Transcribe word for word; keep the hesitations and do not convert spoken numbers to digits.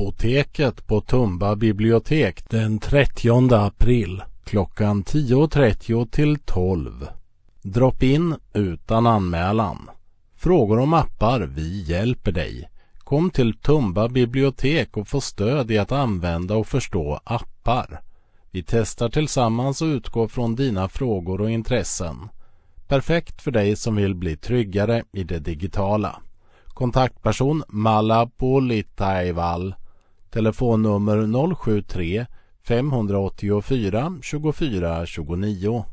Apoteket på Tumba bibliotek den trettionde april klockan tio trettio till tolv. Drop in utan anmälan. Frågor om appar, vi hjälper dig. Kom till Tumba bibliotek och få stöd i att använda och förstå appar. Vi testar tillsammans och utgår från dina frågor och intressen. Perfekt för dig som vill bli tryggare i det digitala. Kontaktperson Malla Politaival. Telefonnummer noll sju tre fem åtta fyra två fyra två nio.